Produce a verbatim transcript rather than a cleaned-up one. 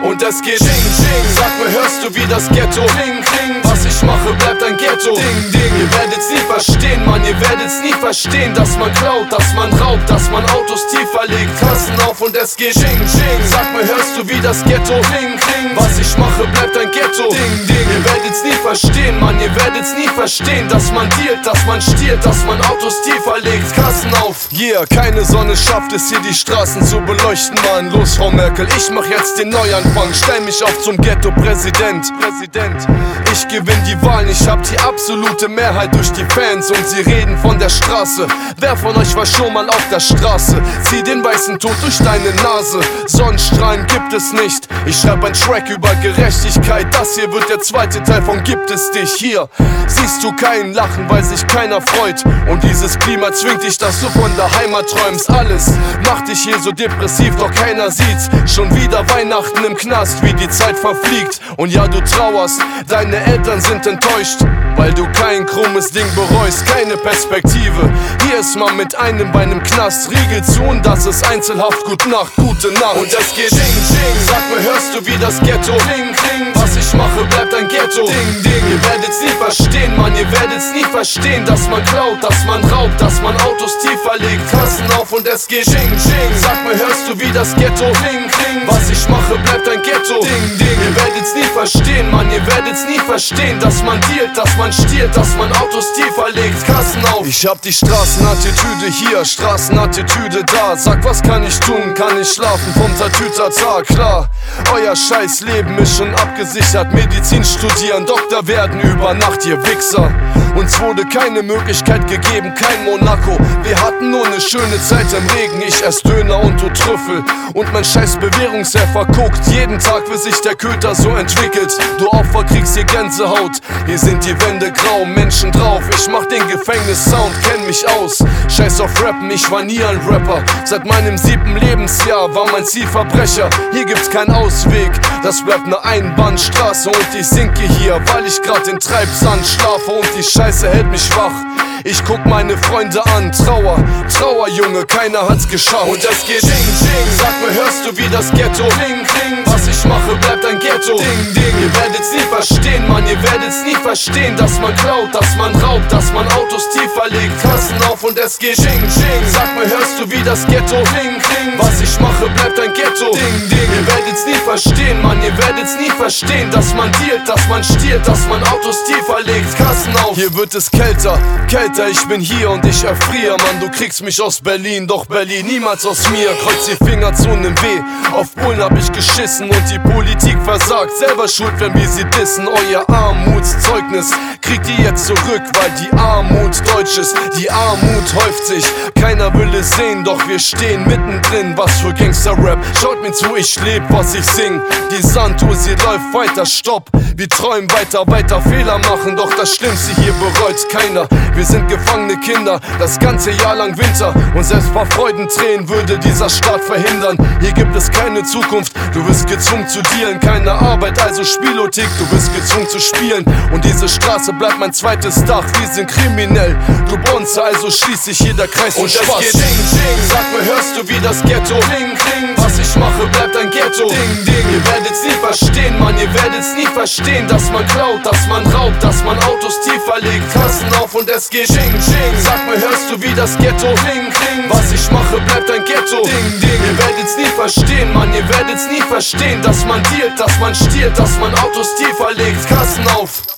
und es geht Ching, Ching. Sag mir, hörst du wie das Ghetto Kling, Kling. Was ich mache, bleibt ein Ghetto Ding, Ding. Ihr werdet's nie verstehen, Mann, ihr werdet's nie verstehen, dass man klaut, dass man raubt, dass man Autos tiefer legt, Kassen auf und es geht Ching, Ching. Sag mir, hörst du wie das Ghetto Kling, Kling. Was ich mache, bleibt ein Ghetto Ding, Ding. Ihr werdet's nie verstehen, Mann, ihr werdet's nie verstehen, dass man dealt, dass man stiehlt, dass man Autos tiefer legt, Kassen auf. Yeah, keine Sonne schafft es hier die Straßen zu beleuchten, Mann. Los, Frau Merkel, ich mach jetzt den Neuanfang. Stell mich auf zum Ghetto-Präsident. Präsident. Ich gewinn die Wahlen, ich hab die absolute Mehrheit durch die Fans und sie reden von der Straße. Wer von euch war schon mal auf der Straße? Zieh den weißen Tod durch deine Nase. Sonnenstrahlen gibt es nicht. Ich schreib ein Track über Gerechtigkeit. Das hier wird der zweite Teil von Gibt es dich. Hier siehst du keinen Lachen, weil sich keiner freut. Und dieses Klima zwingt dich, dass du von der Heimat träumst. Alles macht dich hier so depressiv, doch keiner sieht's. Schon wieder Weihnachten im Knast, wie die Zeit verfliegt. Und ja, du trauerst, deine Eltern sind enttäuscht, weil du kein krummes Ding bereust, keine Perspektive. Hier ist man mit einem Bein im Knast, Riegel zu und das ist Einzelhaft. Gute Nacht, gute Nacht. Und es geht Ching, Ching. Sag mir, hörst du wie das Ghetto Kling, Kling. Was ich mache, bleibt ein Ghetto Ding, Ding. Ihr werdet's nie verstehen, Mann, ihr werdet's nie verstehen, dass man klaut, dass man raubt, dass man Autos tiefer legt, Kassen auf und es geht Ching, Ching. Sag mir, hörst du wie das Ghetto Kling, Kling. Was ich mache, bleibt ein Ghetto Ding, Ding. Ihr werdet's nie verstehen, Mann, ihr werdet's nie verstehen, dass man dealt, dass man stiehlt, dass man Autos tiefer legt, Kassen auf. Ich hab die Straßenattitüde hier, Straßenattitüde da. Sag, was kann ich tun? Kann ich schlafen vom Tatütata? Klar, euer scheiß Leben ist schon abgesichert. Medizin studieren, Doktor werden über Nacht, ihr Wichser. Uns wurde keine Möglichkeit gegeben, kein Monaco. Wir hatten nur ne schöne Zeit im Regen. Ich ess Döner und du Trüffel und mein scheiß Bewährungshelfer guckt jeden Tag, wie sich der Köter so entwickelt. Du Opfer kriegst hier Gänsehaut, hier sind die Wände grau, Menschen drauf. Ich mach den Gefängnissound, kenn mich aus. Scheiß auf Rappen, ich war nie ein Rapper. Seit meinem siebten Lebensjahr war mein Ziel Verbrecher. Hier gibt's keinen Ausweg, das bleibt ne Einbahnstraße. Und ich sinke hier, weil ich grad in Treibsand schlafe und die Scheiße hält mich wach. Ich guck meine Freunde an, Trauer, Trauer, Junge, keiner hat's geschafft. Und es geht Ching, Ching. Sag mir, hörst du wie das Ghetto Kling, Kling. Was ich mache, bleibt ein Ghetto Ding, Ding. Ihr werdet's nie verstehen, Mann, ihr werdet's nie verstehen, dass man klaut, dass man raubt, dass man Autos tiefer legt, Kassen auf und es geht Ching, Ching. Sag mir, hörst du wie das Ghetto Kling, Kling. Was ich mache, bleibt ein Ghetto Ding, Ding. Ihr werdet's nie verstehen, Mann, ihr werdet's nie verstehen, dass man dealt, dass man stiehlt, dass man Autos tiefer legt, Kassen auf. Hier wird es kälter, kälter, ich bin hier und ich erfriere, Mann, du kriegst mich aus Berlin, doch Berlin niemals aus mir. Kreuz die Finger zu nem Weh, auf Bullen hab ich geschissen und die Politik versagt. Selber schuld, wenn wir sie dissen. Euer Armutszeugnis kriegt ihr jetzt zurück, weil die Armut deutsch ist, die Armut häuft sich. Keiner will es sehen, doch wir stehen mittendrin. Was für Gangster-Rap, schaut mir zu, ich leb, was ich sing. Die Sanduhr, sie läuft weiter, stopp. Wir träumen weiter, weiter, Fehler machen, doch das Schlimmste hier bereut keiner. Wir sind gefangene Kinder, das ganze Jahr lang Winter. Und selbst vor Freudentränen würde dieser Staat verhindern. Hier gibt es keine Zukunft, du wirst gezwungen zu dealen. Keine Arbeit, also Spielothek, du wirst gezwungen zu spielen. Und diese Straße bleibt mein zweites Dach, wir sind kriminell. Du Bonze, also schließt sich hier der Kreis und Spaß. Und es geht Ching, Ching. Sag mir, hörst du wie das Ghetto Kling, Kling. Was ich mache, bleibt ein Ghetto Ding, Ding. Ihr werdet's nie verstehen, Mann, ihr werdet's nie verstehen, dass man klaut, dass man raubt, dass man Autos tiefer legt, Kassen auf und es geht Ching, Ching. Sag mir, hörst du wie das Ghetto Kling, Kling. Was ich mache, bleibt ein Ghetto Ding, Ding. Ihr werdet's nie verstehen, Mann, ihr werdet's nie verstehen, dass man dealt, dass man stiehlt, dass man Autos tiefer legt, Kassen auf.